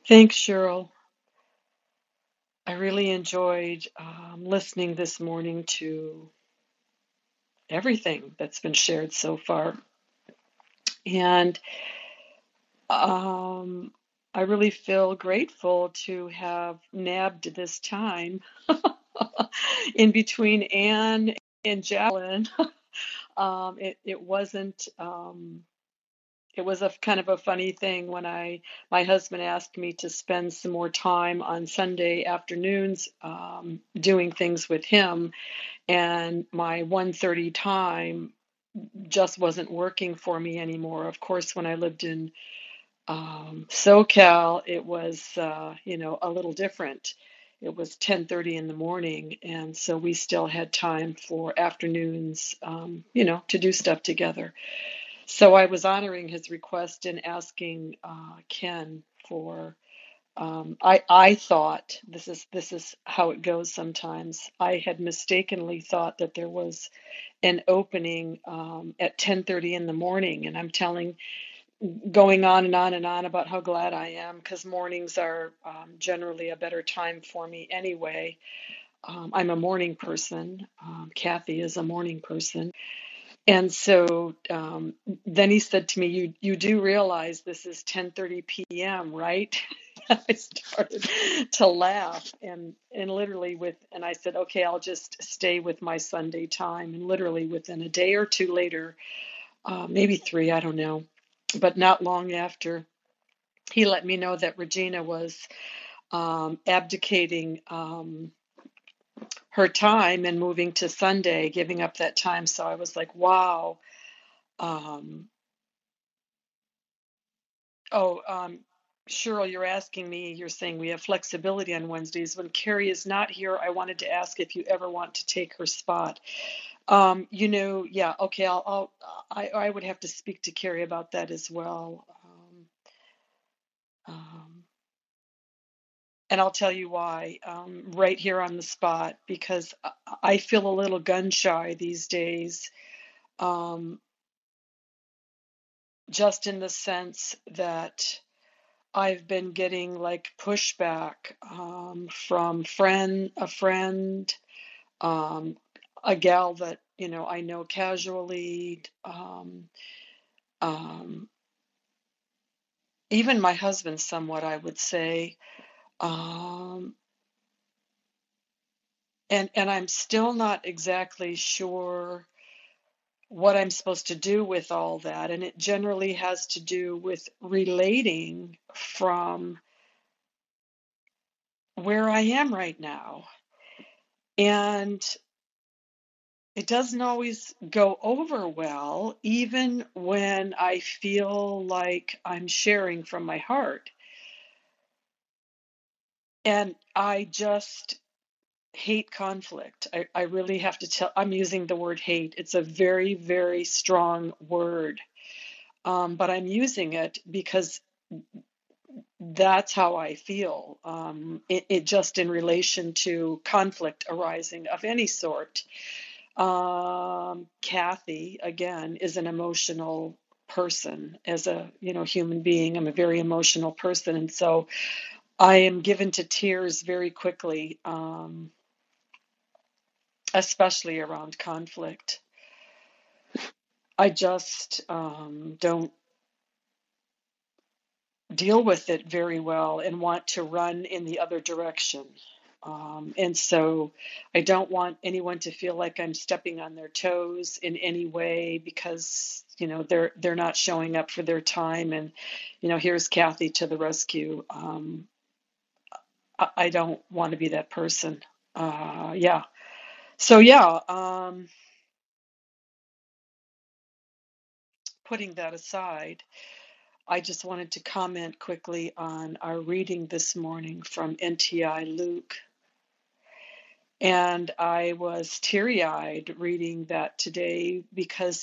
Thanks, Cheryl. I really enjoyed listening this morning to everything that's been shared so far. And um, I really feel grateful to have nabbed this time in between Anne and Jacqueline. It wasn't. It was a kind of a funny thing when my husband asked me to spend some more time on Sunday afternoons doing things with him, and my 1:30 time just wasn't working for me anymore. Of course, when I lived in SoCal, it was a little different. It was 10:30 in the morning, and so we still had time for afternoons, to do stuff together. So I was honoring his request and asking Ken for. I thought this is how it goes sometimes. I had mistakenly thought that there was an opening at 10:30 in the morning, and I'm going on and on and on about how glad I am because mornings are generally a better time for me anyway. I'm a morning person. Kathy is a morning person. And so then he said to me, "You do realize this is 10:30 p.m., right?" I started to laugh and literally and I said, "Okay, I'll just stay with my Sunday time." And literally within a day or two later, maybe three, I don't know, but not long after, he let me know that Regina was abdicating her time and moving to Sunday, giving up that time. So I was like, "Wow." Um, Oh, Cheryl, you're asking me, you're saying we have flexibility on Wednesdays. When Carrie is not here, I wanted to ask if you ever want to take her spot. Yeah, okay, I would have to speak to Carrie about that as well. Um, and I'll tell you why, right here on the spot, because I feel a little gun shy these days, um, just in the sense that I've been getting like pushback from a friend, um, a gal that I know casually, um, even my husband, somewhat I would say, um, and I'm still not exactly sure what I'm supposed to do with all that, and it generally has to do with relating from where I am right now. And it doesn't always go over well, even when I feel like I'm sharing from my heart. And I just hate conflict. I really have to tell, I'm using the word hate. It's a very, very strong word. But I'm using it because that's how I feel. It just in relation to conflict arising of any sort. Kathy, again, is an emotional person as a, human being. I'm a very emotional person. And so I am given to tears very quickly, especially around conflict. I just don't deal with it very well and want to run in the other direction. And so I don't want anyone to feel like I'm stepping on their toes in any way because, they're not showing up for their time. And, here's Kathy to the rescue. I don't want to be that person. Yeah. So yeah, putting that aside, I just wanted to comment quickly on our reading this morning from NTI Luke. And I was teary-eyed reading that today because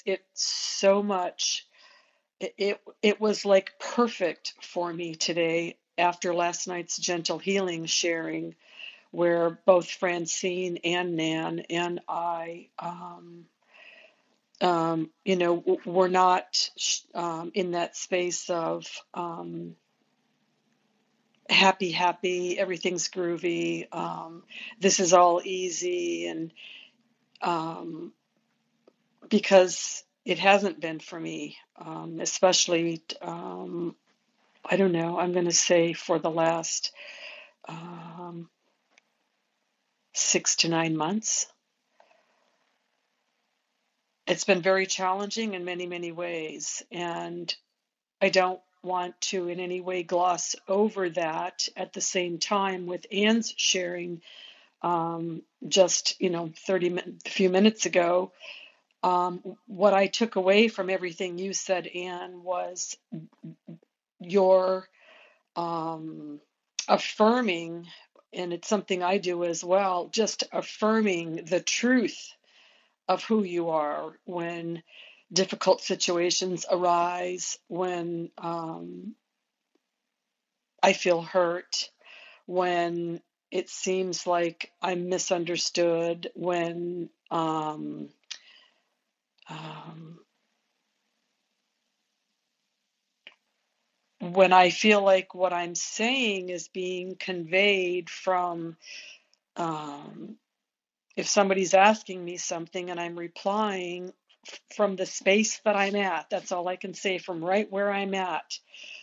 it was like perfect for me today after last night's gentle healing sharing, where both Francine and Nan and I, were not in that space of happy, everything's groovy, this is all easy, and um, because it hasn't been for me, especially, I don't know, I'm going to say for the last um, 6 to 9 months. It's been very challenging in many, many ways, and I don't want to in any way gloss over that. At the same time, with Anne's sharing just a few minutes ago, what I took away from everything you said, Anne, was your um, affirming, and it's something I do as well, just affirming the truth of who you are when difficult situations arise, when I feel hurt, when it seems like I'm misunderstood, um, when I feel like what I'm saying is being conveyed from, um, if somebody's asking me something and I'm replying from the space that I'm at, that's all I can say, from right where I'm at.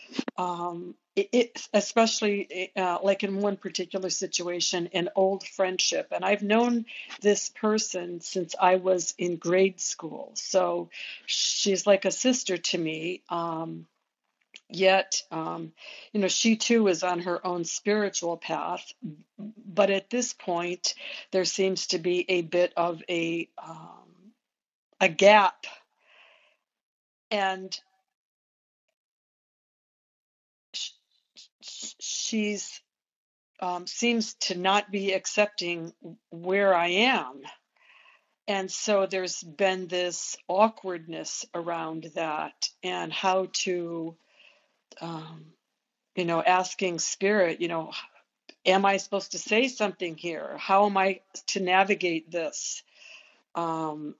Especially like in one particular situation, an old friendship, and I've known this person since I was in grade school, so she's like a sister to me. Yet, she too is on her own spiritual path, but at this point, there seems to be a bit of a gap, and sh- she's seems to not be accepting where I am. And so there's been this awkwardness around that, and how to, um, asking spirit, am I supposed to say something here? How am I to navigate this? Um,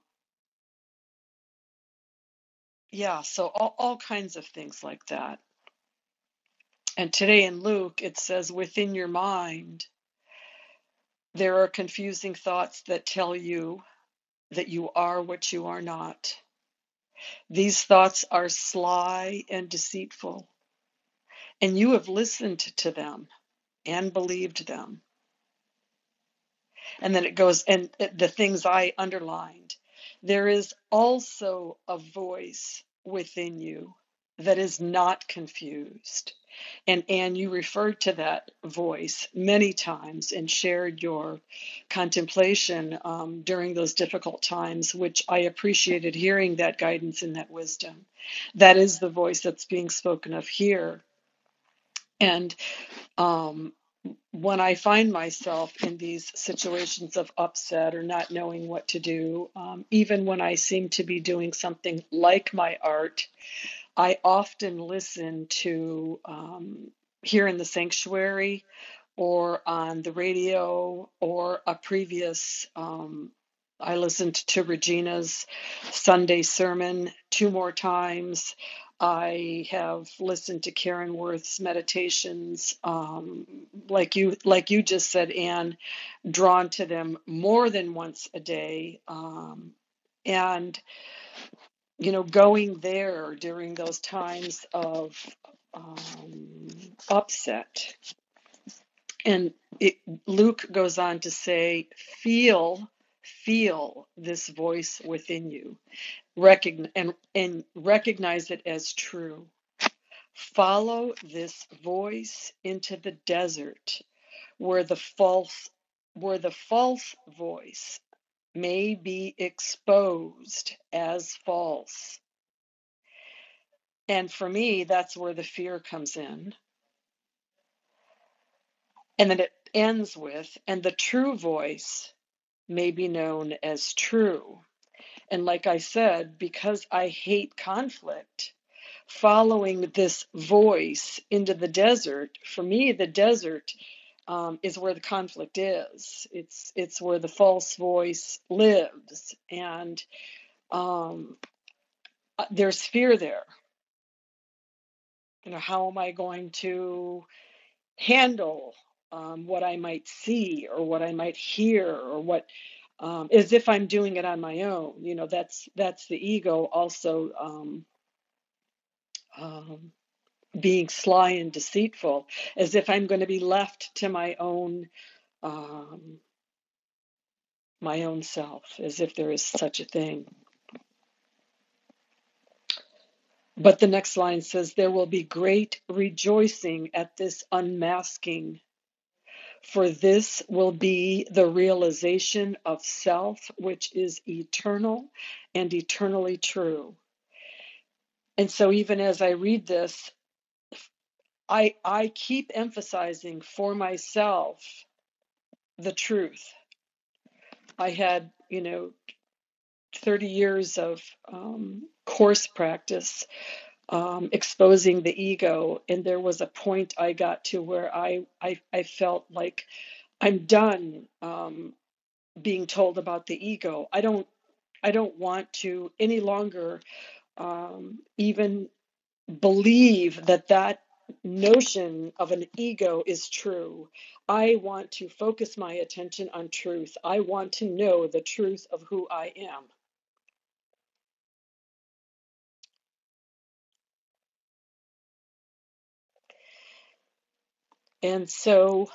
yeah, so all kinds of things like that. And today in Luke, it says, within your mind, there are confusing thoughts that tell you that you are what you are not. These thoughts are sly and deceitful, and you have listened to them and believed them. And then it goes, and the things I underlined. There is also a voice within you that is not confused. And Anne, you referred to that voice many times and shared your contemplation during those difficult times, which I appreciated hearing that guidance and that wisdom. That is the voice that's being spoken of here. And um, when I find myself in these situations of upset or not knowing what to do, even when I seem to be doing something like my art, I often listen to, here in the sanctuary or on the radio or a previous, I listened to Regina's Sunday sermon 2 more times. I have listened to Karen Worth's meditations, like you just said, Anne, drawn to them more than once a day. And going there during those times of upset. And Luke goes on to say, feel this voice within you, and recognize it as true. Follow this voice into the desert where the false voice may be exposed as false. And for me, that's where the fear comes in. And then it ends with, and the true voice may be known as true. And like I said, because I hate conflict, following this voice into the desert, for me, the desert is where the conflict is. It's where the false voice lives. And um, there's fear there. How am I going to handle what I might see or what I might hear or what, as if I'm doing it on my own. That's the ego also, um, being sly and deceitful, as if I'm going to be left to um, my own self, as if there is such a thing. But the next line says, there will be great rejoicing at this unmasking, for this will be the realization of self, which is eternal and eternally true. And so even as I read this, I keep emphasizing for myself the truth. I had, 30 years of course practice, exposing the ego, and there was a point I got to where I felt like I'm done being told about the ego. I don't want to any longer even believe that notion of an ego is true. I want to focus my attention on truth. I want to know the truth of who I am. And so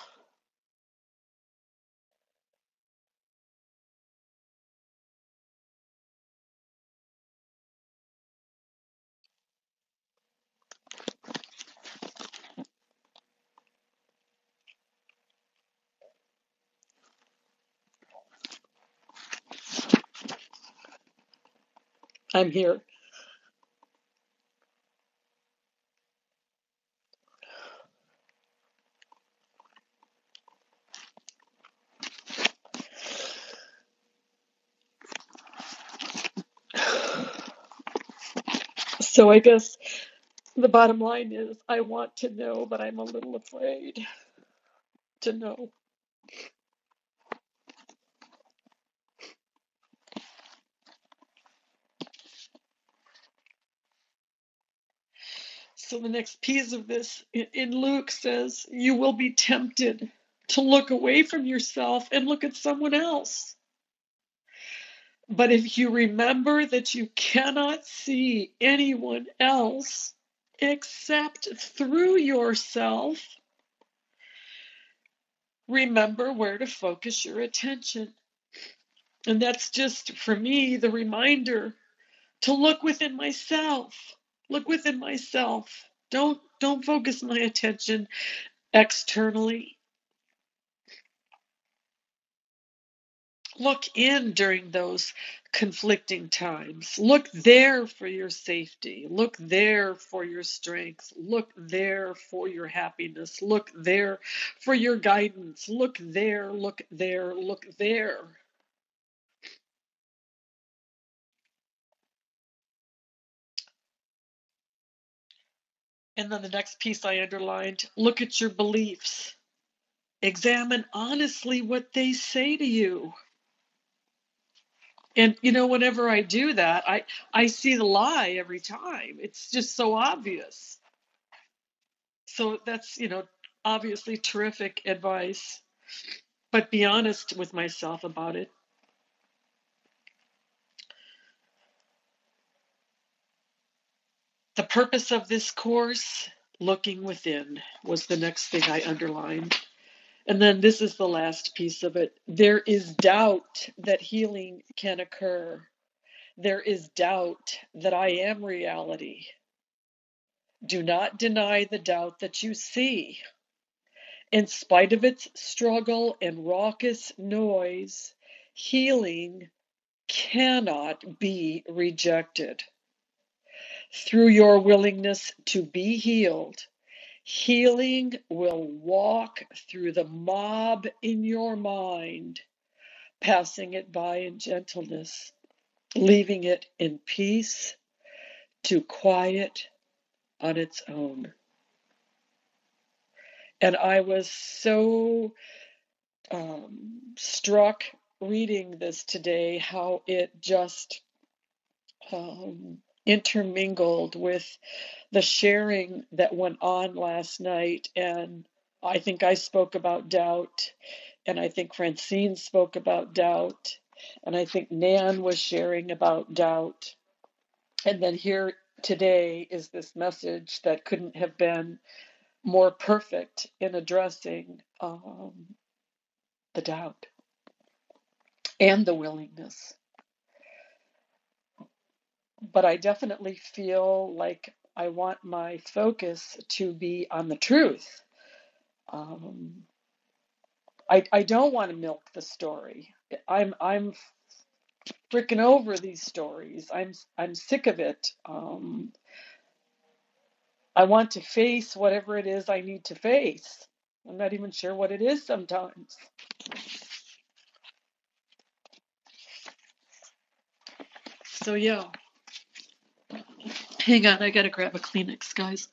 I'm here. So I guess the bottom line is I want to know, but I'm a little afraid to know. So the next piece of this in Luke says, you will be tempted to look away from yourself and look at someone else. But if you remember that you cannot see anyone else except through yourself, remember where to focus your attention. And that's just, for me, the reminder to look within myself. Look within myself. Don't focus my attention externally. Look in during those conflicting times. Look there for your safety. Look there for your strength. Look there for your happiness. Look there for your guidance. Look there, look there, look there. And then the next piece I underlined, look at your beliefs. Examine honestly what they say to you. And whenever I do that, I see the lie every time. It's just so obvious. So that's, obviously terrific advice, but be honest with myself about it. The purpose of this course, looking within, was the next thing I underlined. And then this is the last piece of it. There is doubt that healing can occur. There is doubt that I am reality. Do not deny the doubt that you see. In spite of its struggle and raucous noise, healing cannot be rejected. Through your willingness to be healed, healing will walk through the mob in your mind, passing it by in gentleness, leaving it in peace to quiet on its own. And I was so struck reading this today, how it just intermingled with the sharing that went on last night. And I think I spoke about doubt, and I think Francine spoke about doubt, and I think Nan was sharing about doubt. And then here today is this message that couldn't have been more perfect in addressing the doubt and the willingness. But I definitely feel like I want my focus to be on the truth. Um, I don't want to milk the story. I'm freaking over these stories. I'm sick of it. I want to face whatever it is I need to face. I'm not even sure what it is sometimes. So yeah, hang on, I gotta grab a Kleenex, guys.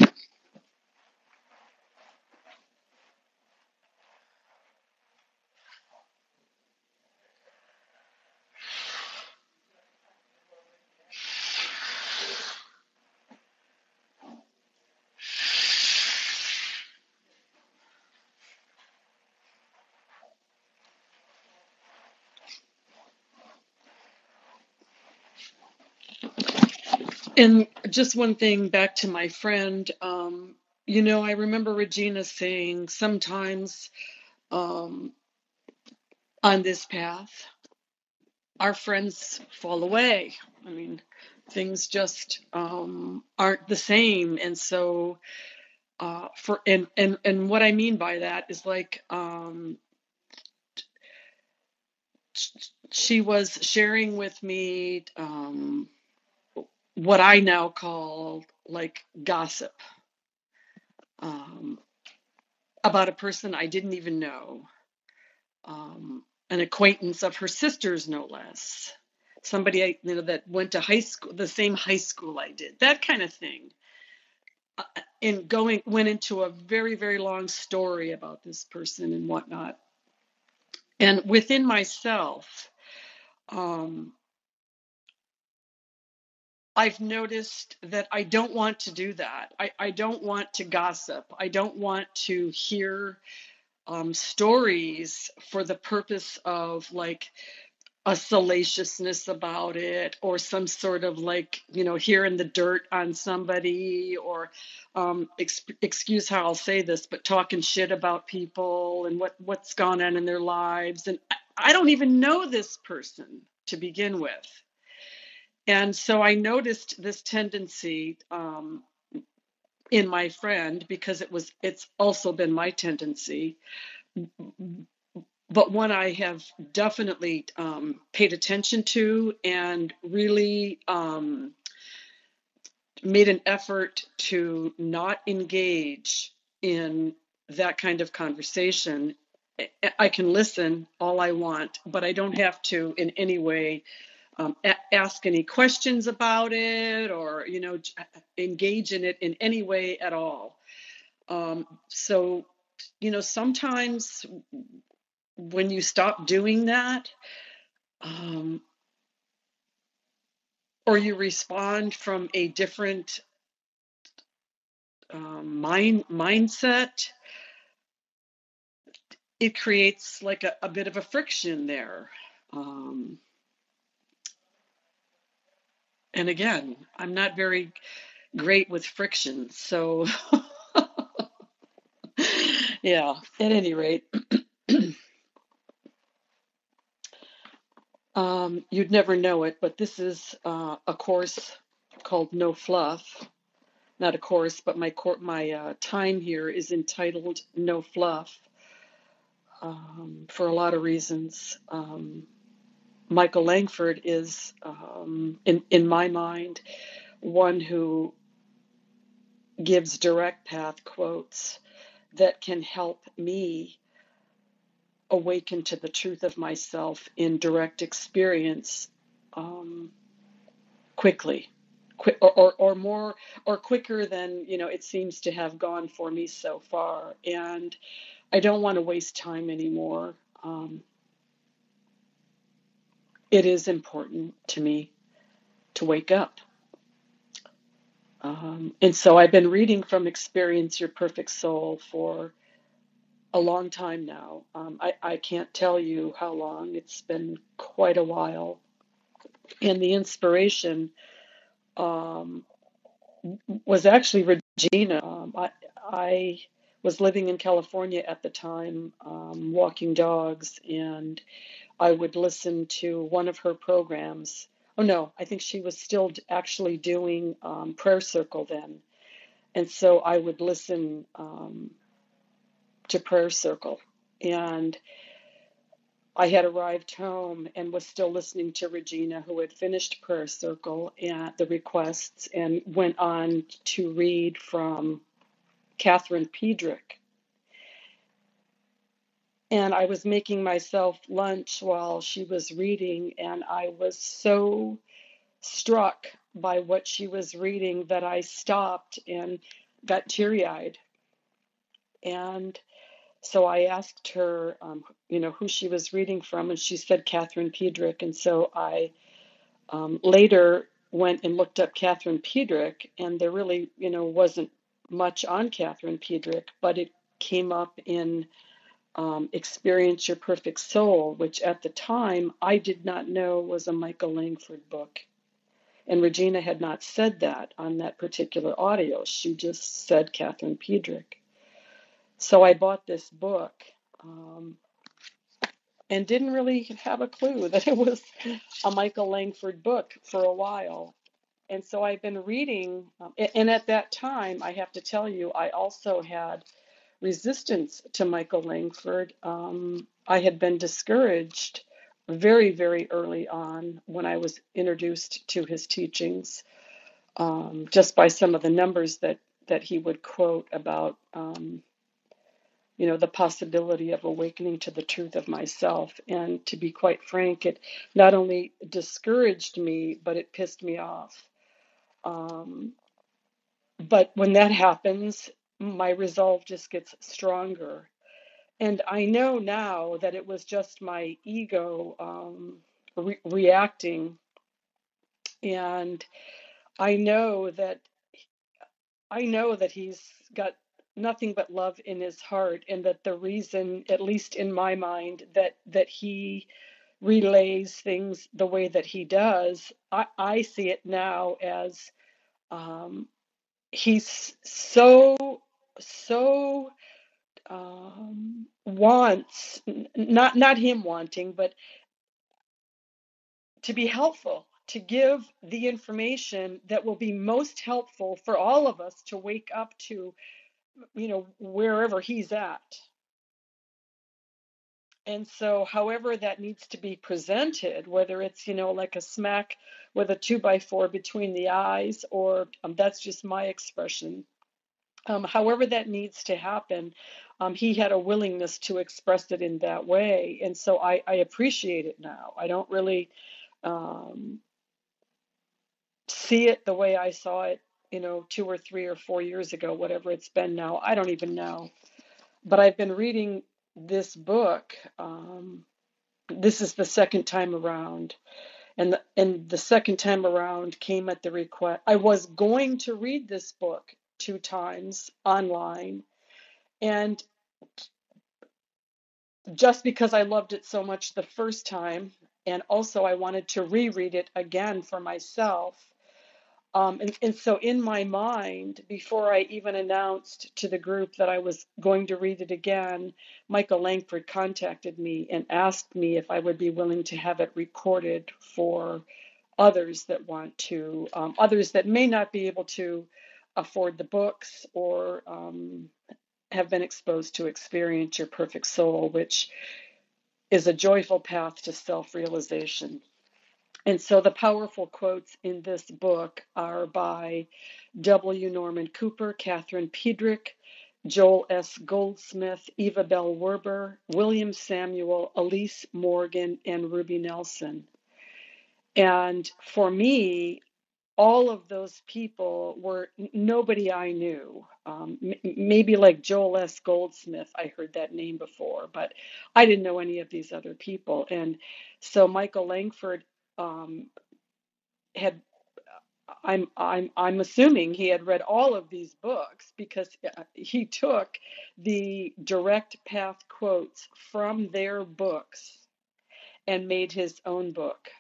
And just one thing back to my friend, I remember Regina saying sometimes um, on this path, our friends fall away. I mean, things just aren't the same. And so, and what I mean by that is like, she was sharing with me what I now call like gossip um, about a person I didn't even know, an acquaintance of her sister's, no less. Somebody that went to high school, the same high school I did, that kind of thing. And went into a very, very long story about this person and whatnot. And within myself, um, I've noticed that I don't want to do that. I don't want to gossip. I don't want to hear stories for the purpose of like a salaciousness about it, or some sort of like, hearing the dirt on somebody, or excuse how I'll say this, but talking shit about people and what's gone on in their lives. And I don't even know this person to begin with. And so I noticed this tendency in my friend, because it's also been my tendency, but one I have definitely paid attention to, and really made an effort to not engage in that kind of conversation. I can listen all I want, but I don't have to in any way ask any questions about it, or engage in it in any way at all. So sometimes when you stop doing that, um, or you respond from a different mindset, it creates like a bit of a friction there. Um, and again, I'm not very great with friction, so yeah. At any rate, you'd never know it, but this is a course called No Fluff. Not a course, but my time here is entitled No Fluff, for a lot of reasons. Michael Langford is, in my mind, one who gives direct path quotes that can help me awaken to the truth of myself in direct experience, quickly, or more, or quicker than it seems to have gone for me so far. And I don't want to waste time anymore. It is important to me to wake up. And so I've been reading from Experience Your Perfect Soul for a long time now. I can't tell you how long. It's been quite a while. And the inspiration um, was actually Regina. I was living in California at the time, walking dogs, and I would listen to one of her programs. Oh no, I think she was still actually doing Prayer Circle then. And so I would listen to Prayer Circle. And I had arrived home and was still listening to Regina, who had finished Prayer Circle and the requests and went on to read from Catherine Pedrick. And I was making myself lunch while she was reading, and I was so struck by what she was reading that I stopped and got teary-eyed. And so I asked her, who she was reading from, and she said Catherine Pedrick. And so I later went and looked up Catherine Pedrick, and there really, wasn't much on Catherine Pedrick, but it came up in Experience Your Perfect Soul, which at the time I did not know was a Michael Langford book. And Regina had not said that on that particular audio. She just said Catherine Pedrick. So I bought this book um, and didn't really have a clue that it was a Michael Langford book for a while. And so I've been reading, and at that time, I have to tell you, I also had resistance to Michael Langford. I had been discouraged very, very early on when I was introduced to his teachings, just by some of the numbers that he would quote about, the possibility of awakening to the truth of myself. And to be quite frank, it not only discouraged me, but it pissed me off. But when that happens, my resolve just gets stronger. And I know now that it was just my ego reacting. And I know that he's got nothing but love in his heart, and that the reason, at least in my mind, that he relays things the way that he does, I see it now as he's so wants, not him wanting, but to be helpful, to give the information that will be most helpful for all of us to wake up to, wherever he's at. And so, however that needs to be presented, whether it's, like a smack with a 2x4 between the eyes, or that's just my expression. However that needs to happen, he had a willingness to express it in that way. And so I appreciate it now. I don't really um, see it the way I saw it, 2 or 3 or 4 years ago, whatever it's been now. I don't even know. But I've been reading this book. This is the second time around. And the second time around came at the request. I was going to read this book 2 times online. And just because I loved it so much the first time, and also I wanted to reread it again for myself. And so in my mind, before I even announced to the group that I was going to read it again, Michael Langford contacted me and asked me if I would be willing to have it recorded for others that want to, others that may not be able to afford the books, or have been exposed to Experience Your Perfect Soul, which is a joyful path to self-realization. And so the powerful quotes in this book are by W. Norman Cooper, Catherine Pedrick, Joel S. Goldsmith, Eva Bell Werber, William Samuel, Elise Morgan, and Ruby Nelson. And for me, all of those people were nobody I knew. Maybe like Joel S. Goldsmith, I heard that name before, but I didn't know any of these other people. And so Michael Langford um, had I'm assuming he had read all of these books because he took the direct path quotes from their books and made his own book.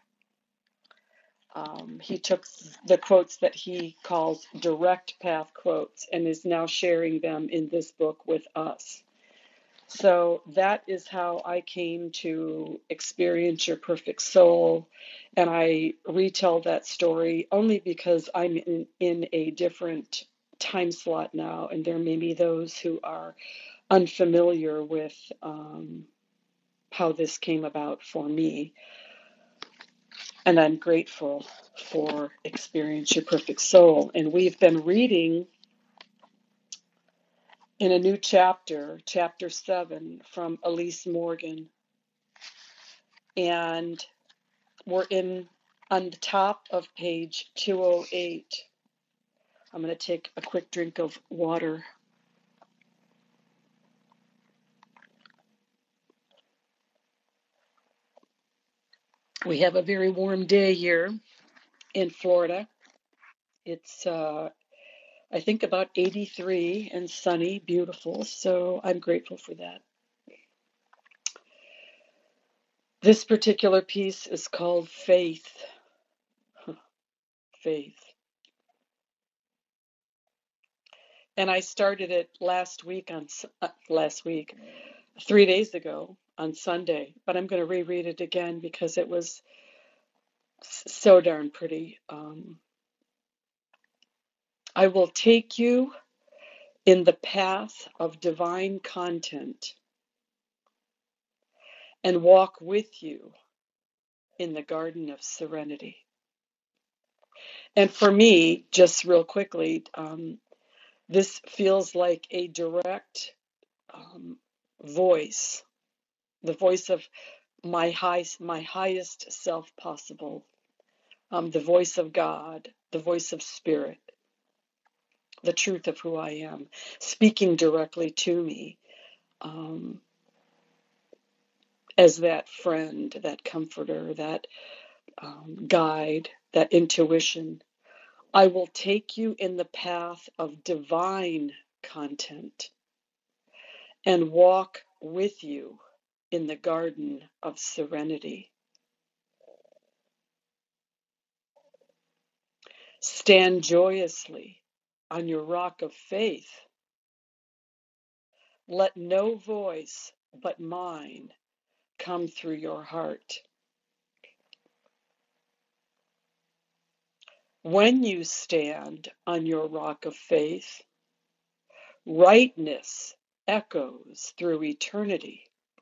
He took the quotes that he calls direct path quotes and is now sharing them in this book with us. So that is how I came to experience Your Perfect Soul. And I retell that story only because I'm in a different time slot now, and there may be those who are unfamiliar with how this came about for me. And I'm grateful for Experience Your Perfect Soul. And we've been reading in a new chapter, chapter 7 from Elise Morgan. And we're on the top of page 208. I'm going to take a quick drink of water. We have a very warm day here in Florida. It's, I think, about 83 and sunny, beautiful. So I'm grateful for that. This particular piece is called Faith. Faith. And I started it last week, 3 days ago on Sunday, but I'm going to reread it again because it was so darn pretty. I will take you in the path of divine content and walk with you in the garden of serenity. And for me, just real quickly, this feels like a direct voice, the voice of my highest self possible, the voice of God, the voice of Spirit, the truth of who I am, speaking directly to me as that friend, that comforter, that guide, that intuition. I will take you in the path of divine content and walk with you in the garden of serenity. Stand joyously on your rock of faith. Let no voice but mine come through your heart. When you stand on your rock of faith, rightness echoes through eternity.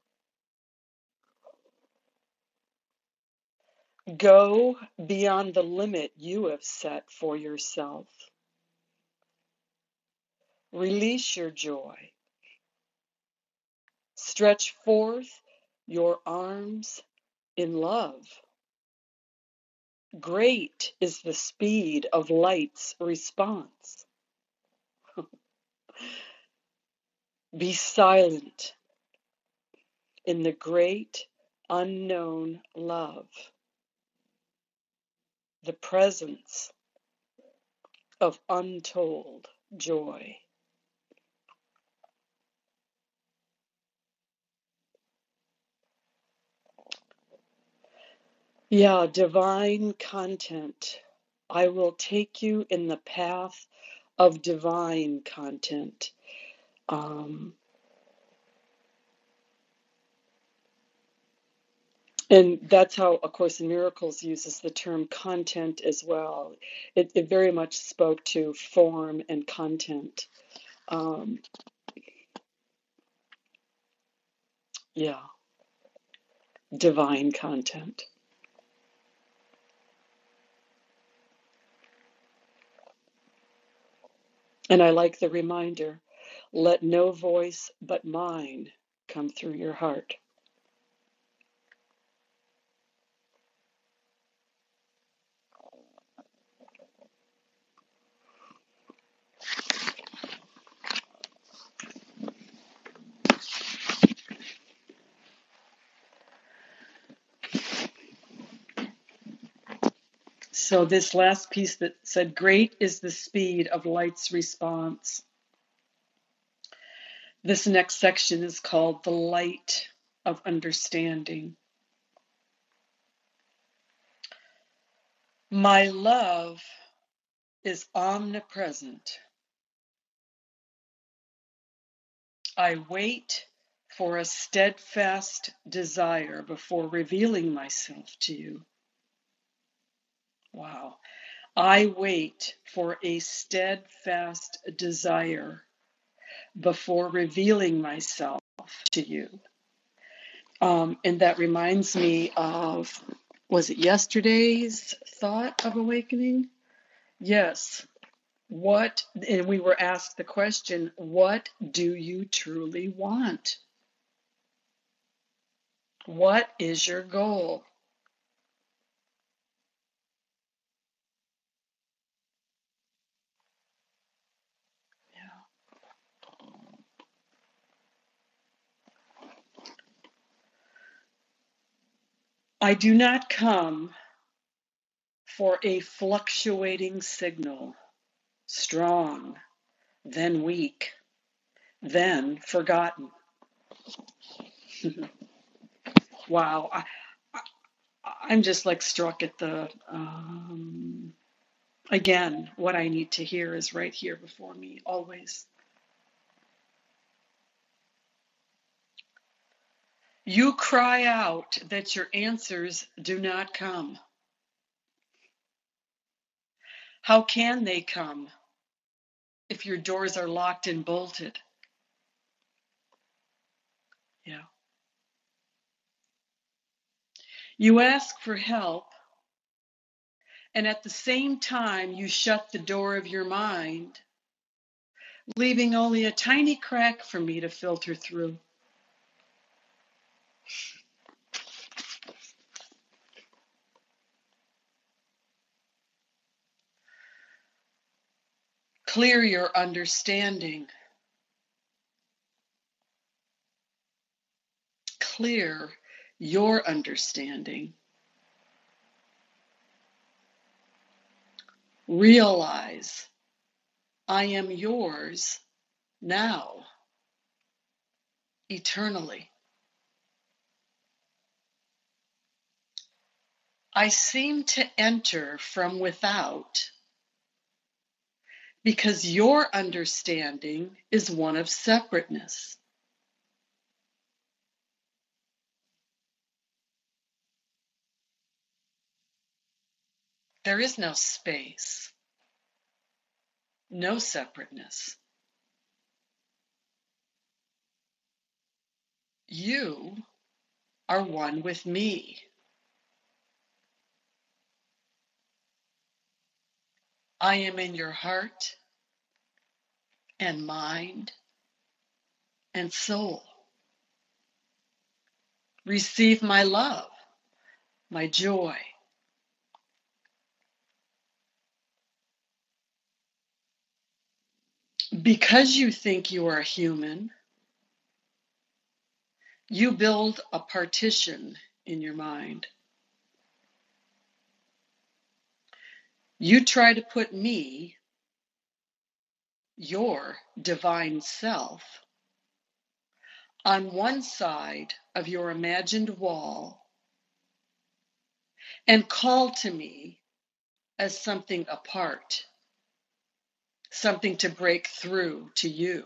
Go beyond the limit you have set for yourself. Release your joy. Stretch forth your arms in love. Great is the speed of light's response. Be silent in the great unknown love, the presence of untold joy. Yeah, divine content. I will take you in the path of divine content. And that's how A Course in Miracles uses the term content as well. It very much spoke to form and content. Yeah, divine content. And I like the reminder, let no voice but mine come through your heart. So this last piece that said, great is the speed of light's response. This next section is called the light of understanding. My love is omnipresent. I wait for a steadfast desire before revealing myself to you. Wow. I wait for a steadfast desire before revealing myself to you. And that reminds me of, was it yesterday's thought of awakening? Yes. And we were asked the question, what do you truly want? What is your goal? I do not come for a fluctuating signal, strong, then weak, then forgotten. Wow. I'm just like struck at the, again, what I need to hear is right here before me, always. You cry out that your answers do not come. How can they come if your doors are locked and bolted? Yeah. You ask for help, and at the same time, you shut the door of your mind, leaving only a tiny crack for me to filter through. Clear your understanding. Clear your understanding. Realize I am yours now, eternally. I seem to enter from without because your understanding is one of separateness. There is no space, no separateness. You are one with me. I am in your heart and mind and soul. Receive my love, my joy. Because you think you are human, you build a partition in your mind. You try to put me, your divine self, on one side of your imagined wall and call to me as something apart, something to break through to you.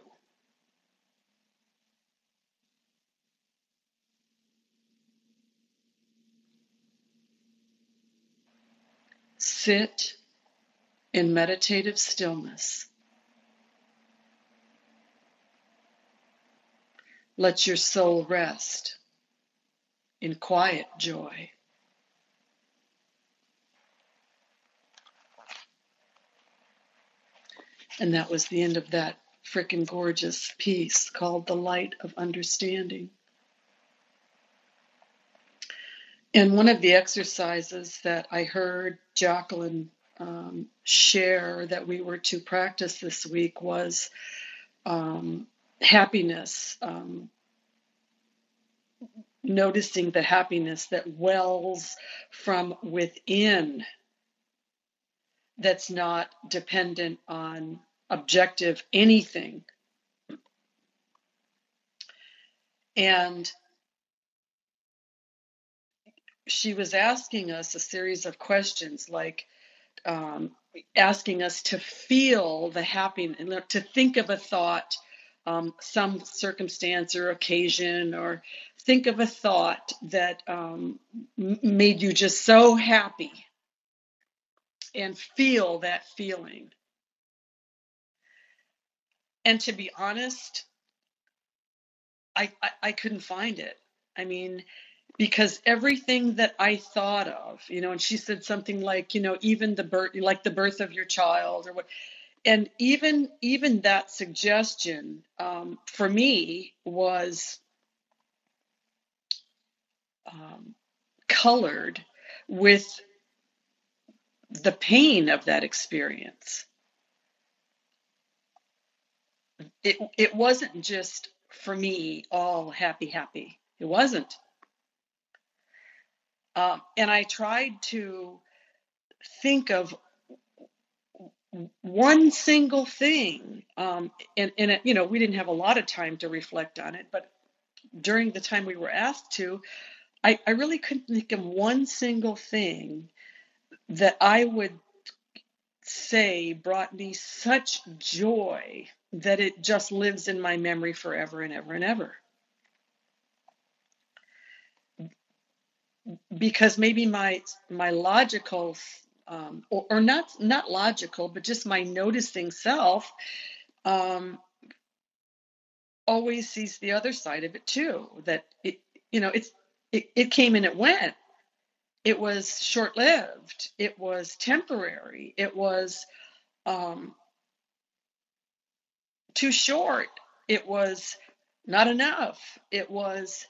Sit in meditative stillness. Let your soul rest in quiet joy. And that was the end of that frickin' gorgeous piece called The Light of Understanding. And one of the exercises that I heard Jacqueline share that we were to practice this week was happiness, noticing the happiness that wells from within that's not dependent on objective anything. And she was asking us a series of questions, like asking us to feel the happiness, to think of a thought, some circumstance or occasion, or think of a thought that made you just so happy, and feel that feeling. And to be honest, I couldn't find it. I mean, because everything that I thought of, and she said something like, even the birth, like the birth of your child, or what, and even that suggestion for me was colored with the pain of that experience. It wasn't just for me all happy, happy. It wasn't. And I tried to think of one single thing, and we didn't have a lot of time to reflect on it, but during the time we were asked to, I really couldn't think of one single thing that I would say brought me such joy that it just lives in my memory forever and ever and ever. Because maybe my logical, or not logical, but just my noticing self, always sees the other side of it too. That it came and it went. It was short-lived. It was temporary. It was too short. It was not enough. It was,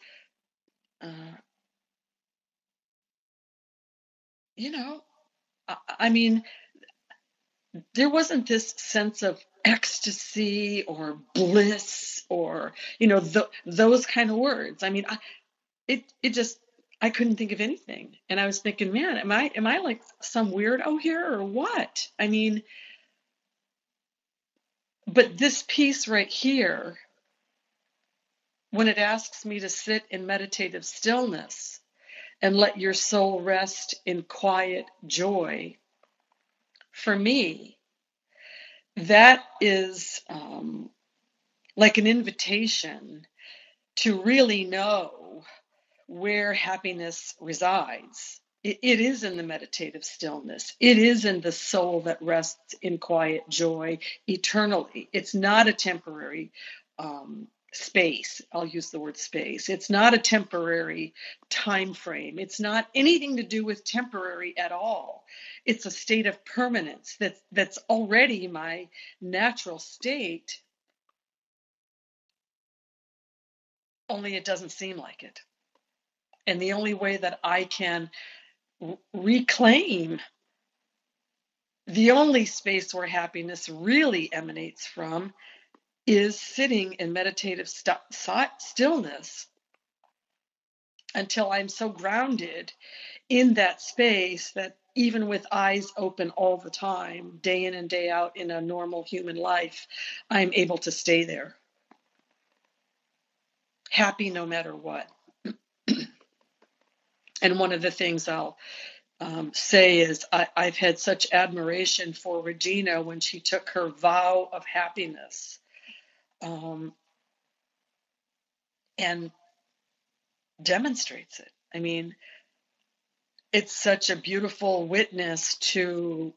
you know, I mean, there wasn't this sense of ecstasy or bliss or, those kind of words. I mean, it just, I couldn't think of anything. And I was thinking, man, am I like some weirdo here or what? I mean, but this piece right here, when it asks me to sit in meditative stillness and let your soul rest in quiet joy, for me, that is like an invitation to really know where happiness resides. It is in the meditative stillness. It is in the soul that rests in quiet joy eternally. It's not a temporary space. I'll use the word space. It's not a temporary time frame. It's not anything to do with temporary at all. It's a state of permanence that's already my natural state, only it doesn't seem like it. And the only way that I can reclaim the only space where happiness really emanates from is sitting in meditative stillness until I'm so grounded in that space that even with eyes open all the time, day in and day out in a normal human life, I'm able to stay there, happy no matter what. And one of the things I'll say is I've had such admiration for Regina when she took her vow of happiness, and demonstrates it. I mean, it's such a beautiful witness to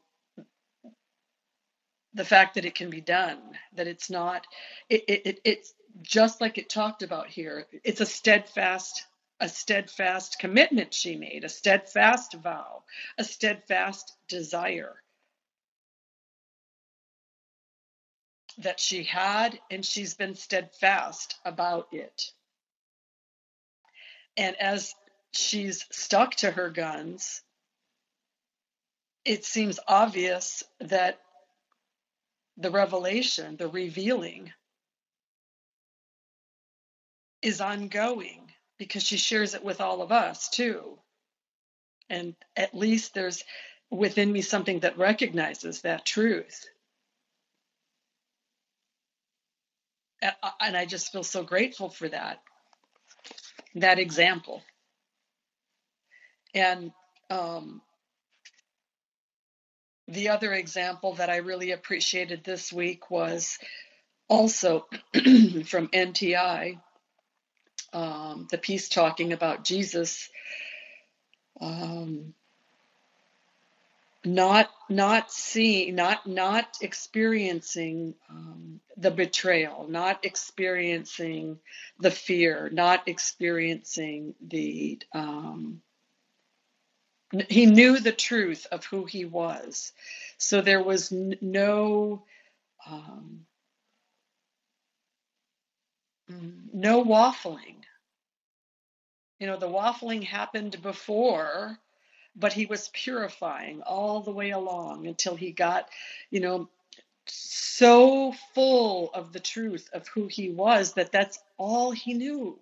the fact that it can be done, that it's not, it's just like it talked about here. It's a steadfast commitment she made, a steadfast vow, a steadfast desire that she had, and she's been steadfast about it. And as she's stuck to her guns, it seems obvious that the revelation, the revealing, is ongoing because she shares it with all of us too. And at least there's within me something that recognizes that truth. And I just feel so grateful for that example. And the other example that I really appreciated this week was also from NTI, the piece talking about Jesus not seeing, not experiencing the betrayal, not experiencing the fear, not experiencing the he knew the truth of who he was. So there was no waffling. You know, the waffling happened before, but he was purifying all the way along until he got, you know, so full of the truth of who he was that that's all he knew.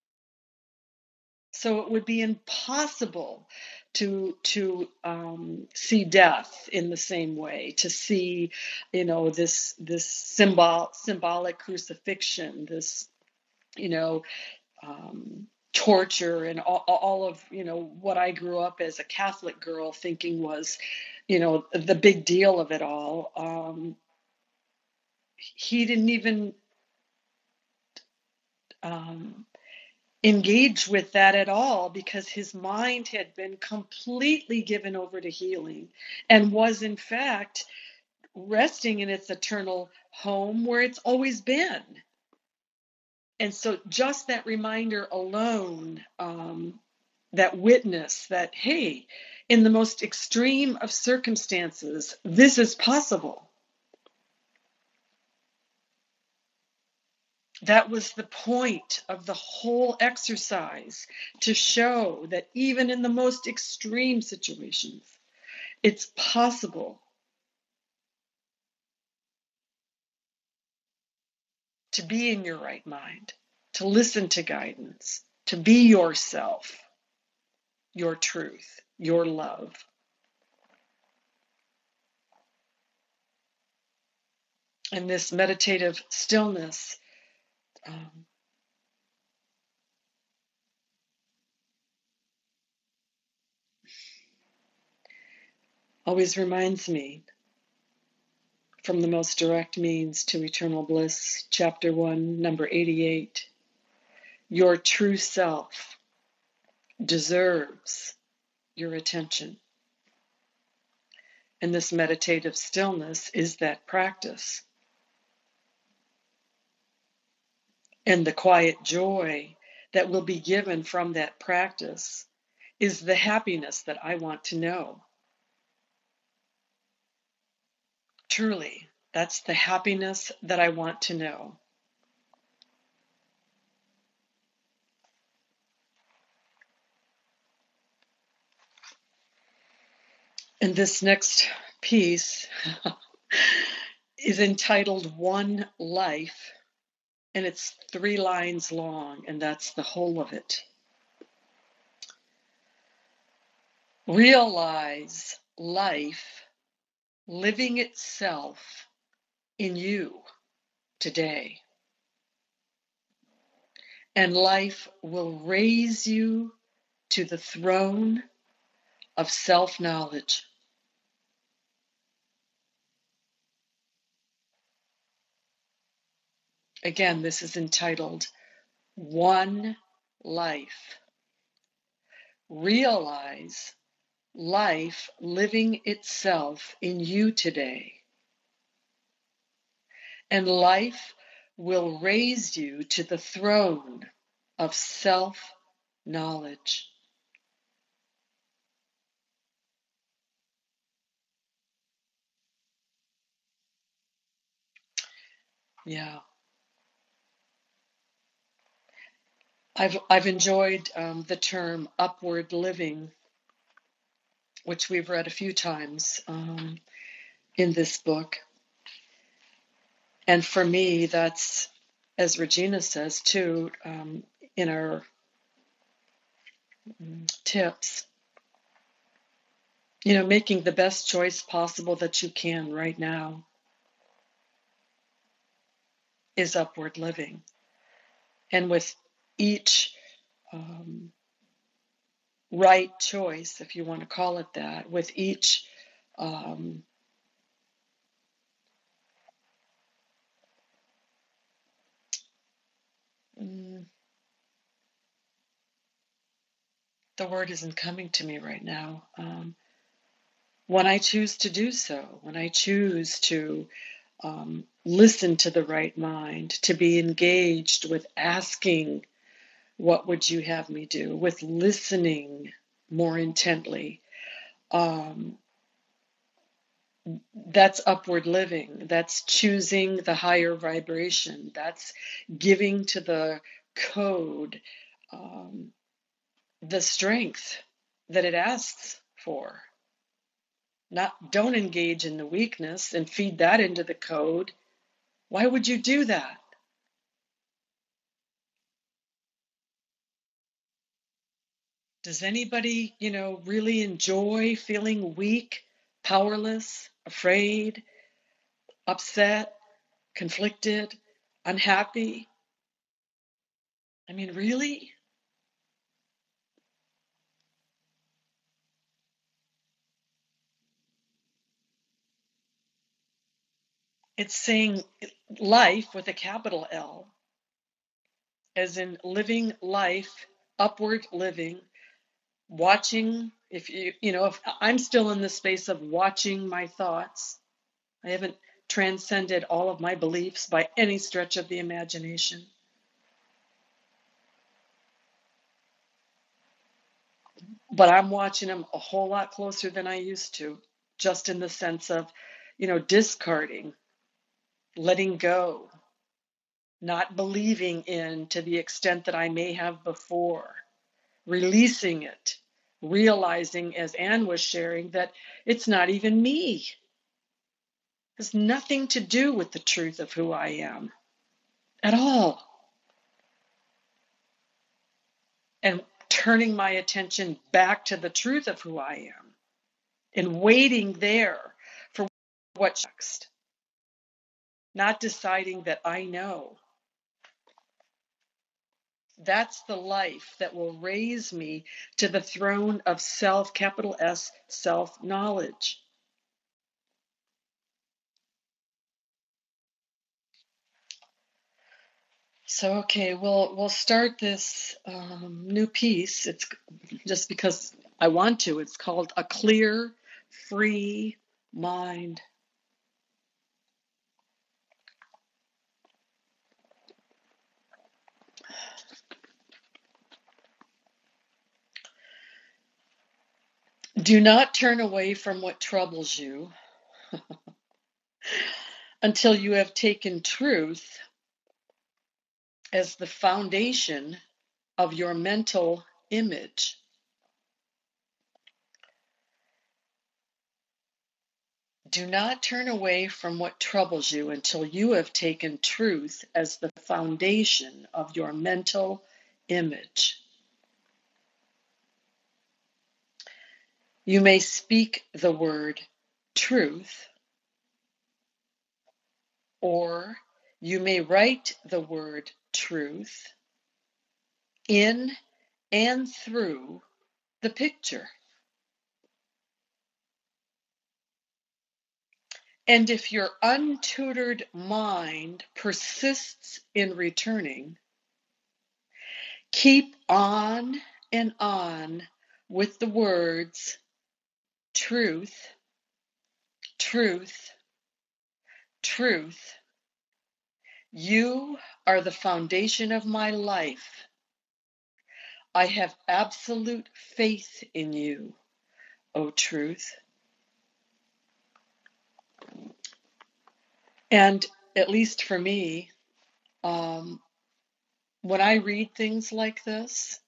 So it would be impossible to see death in the same way, to see, you know, this symbolic crucifixion, this, you know, torture, and all of, you know, what I grew up as a Catholic girl thinking was, you know, the big deal of it all. He didn't even engage with that at all, because his mind had been completely given over to healing and was in fact resting in its eternal home where it's always been. And so just that reminder alone, that witness that, hey, in the most extreme of circumstances, this is possible. That was the point of the whole exercise, to show that even in the most extreme situations, it's possible to be in your right mind, to listen to guidance, to be yourself, your truth, your love. And this meditative stillness always reminds me, from the most direct means to eternal bliss, chapter 1, number 88, your true self deserves your attention. And this meditative stillness is that practice. And the quiet joy that will be given from that practice is the happiness that I want to know. Truly, that's the happiness that I want to know. And this next piece is entitled One Life, and it's 3 lines long, and that's the whole of it. Realize life living itself in you today. And life will raise you to the throne of self-knowledge. Again, this is entitled One Life. Realize life living itself in you today. And life will raise you to the throne of self-knowledge. Yeah. I've enjoyed the term upward living, which we've read a few times in this book. And for me, that's, as Regina says too, in our tips, making the best choice possible that you can right now is upward living. And with each right choice, if you want to call it that, with each the word isn't coming to me right now. When I choose to do so, when I choose to listen to the right mind, to be engaged with asking, what would you have me do? With listening more intently. That's upward living. That's choosing the higher vibration. That's giving to the code the strength that it asks for. Don't engage in the weakness and feed that into the code. Why would you do that? Does anybody, really enjoy feeling weak, powerless, afraid, upset, conflicted, unhappy? I mean, really? It's saying life with a capital L, as in living life, upward living, watching. If I'm still in the space of watching my thoughts, I haven't transcended all of my beliefs by any stretch of the imagination. But I'm watching them a whole lot closer than I used to, just in the sense of, discarding, letting go, not believing in to the extent that I may have before, releasing it, realizing, as Anne was sharing, that it's not even me. It has nothing to do with the truth of who I am at all. And turning my attention back to the truth of who I am and waiting there for what's next. Not deciding that I know. That's the life that will raise me to the throne of self, capital S, self-knowledge. So, okay, we'll start this new piece. It's just because I want to. It's called A Clear, Free Mind. Do not turn away from what troubles you until you have taken truth as the foundation of your mental image. Do not turn away from what troubles you until you have taken truth as the foundation of your mental image. You may speak the word truth, or you may write the word truth in and through the picture. And if your untutored mind persists in returning, keep on and on with the words truth, truth, truth. You are the foundation of my life. I have absolute faith in you, O truth. And at least for me, when I read things like this,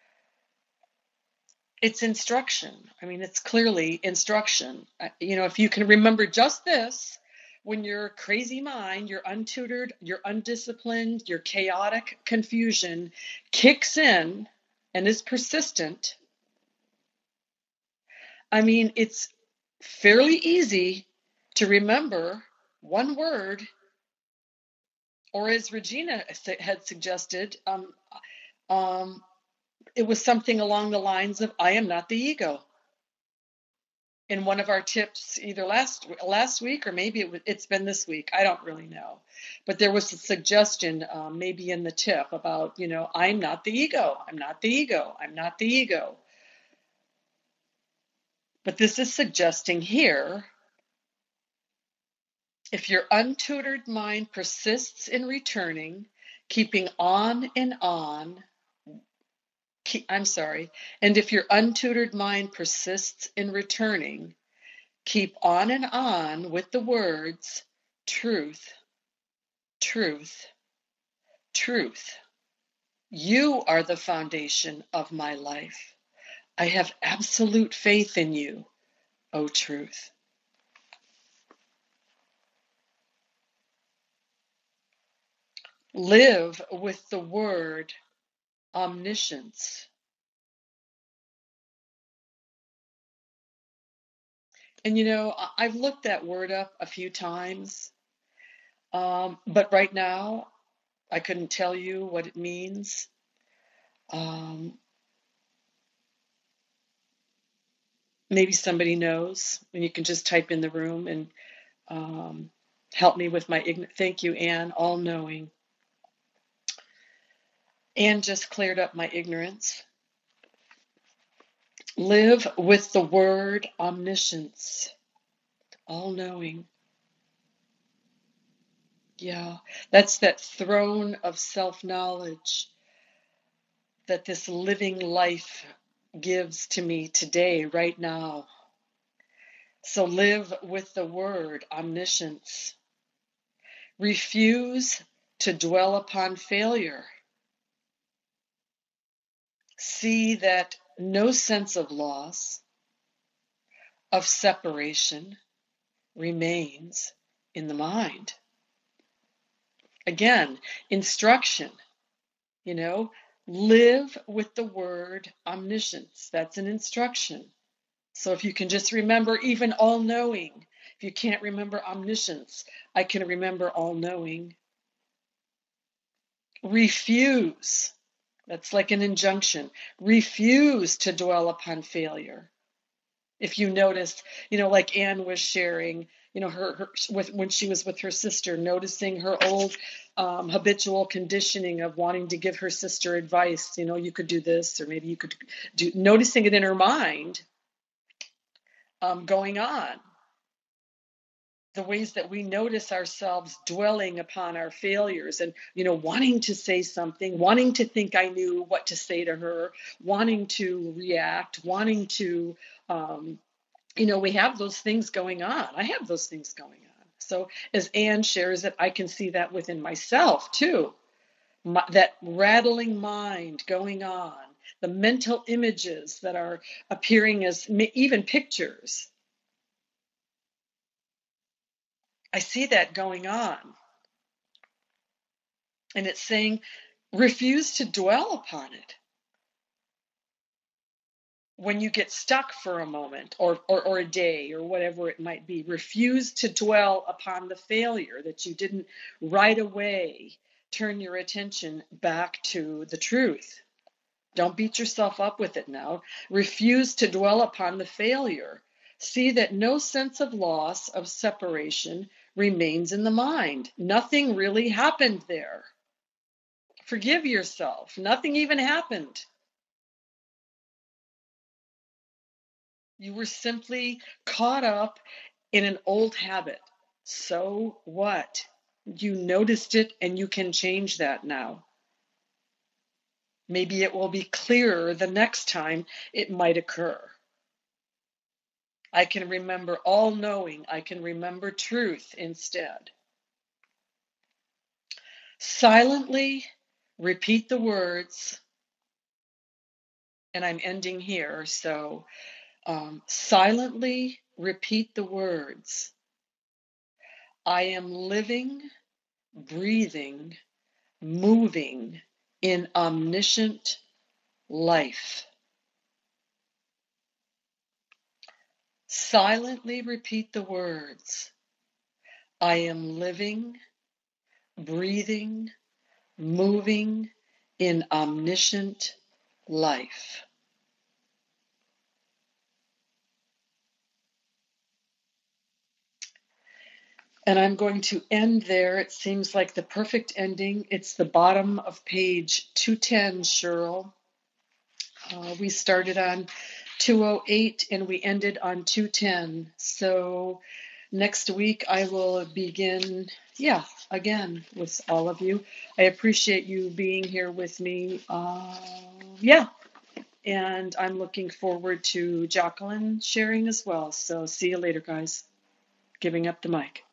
it's instruction. I mean, it's clearly instruction. If you can remember just this, when your crazy mind, your untutored, your undisciplined, your chaotic confusion kicks in and is persistent, I mean, it's fairly easy to remember one word, or as Regina had suggested, um, it was something along the lines of, I am not the ego. In one of our tips, either last week or maybe it's been this week. I don't really know, but there was a suggestion, maybe in the tip about, I'm not the ego. I'm not the ego. I'm not the ego. But this is suggesting here, if your untutored mind persists in returning, keeping on and on, and if your untutored mind persists in returning, keep on and on with the words, truth, truth, truth. You are the foundation of my life. I have absolute faith in you, O truth. Live with the word omniscience. And I've looked that word up a few times, but right now I couldn't tell you what it means. Maybe somebody knows, and you can just type in the room and help me with my ignorance. Thank you, Anne, all knowing. Anne just cleared up my ignorance. Live with the word omniscience, all knowing. Yeah, that's that throne of self-knowledge that this living life gives to me today, right now. So live with the word omniscience. Refuse to dwell upon failure. See that no sense of loss, of separation, remains in the mind. Again, instruction, live with the word omniscience. That's an instruction. So if you can just remember even all-knowing, if you can't remember omniscience, I can remember all-knowing. Refuse. That's like an injunction. Refuse to dwell upon failure. If you noticed, like Anne was sharing, when she was with her sister, noticing her old habitual conditioning of wanting to give her sister advice. You could do this, or maybe you could do. Noticing it in her mind, going on. The ways that we notice ourselves dwelling upon our failures and, wanting to say something, wanting to think I knew what to say to her, wanting to react, wanting to, we have those things going on. I have those things going on. So as Anne shares it, I can see that within myself too. That rattling mind going on, the mental images that are appearing as even pictures. I see that going on. And it's saying, refuse to dwell upon it. When you get stuck for a moment or a day or whatever it might be, refuse to dwell upon the failure that you didn't right away turn your attention back to the truth. Don't beat yourself up with it now. Refuse to dwell upon the failure. See that no sense of loss, of separation remains in the mind. Nothing really happened there. Forgive yourself. Nothing even happened. You were simply caught up in an old habit. So what? You noticed it and you can change that now. Maybe it will be clearer the next time it might occur. I can remember all knowing. I can remember truth instead. Silently repeat the words, and I'm ending here. So silently repeat the words. I am living, breathing, moving in omniscient life. Silently repeat the words, I am living, breathing, moving in omniscient life. And I'm going to end there. It seems like the perfect ending. It's the bottom of page 210, Cheryl. We started on 208 and we ended on 210. So next week I will begin, again with all of you. I appreciate you being here with me. And I'm looking forward to Jacqueline sharing as well. So see you later, guys. Giving up the mic.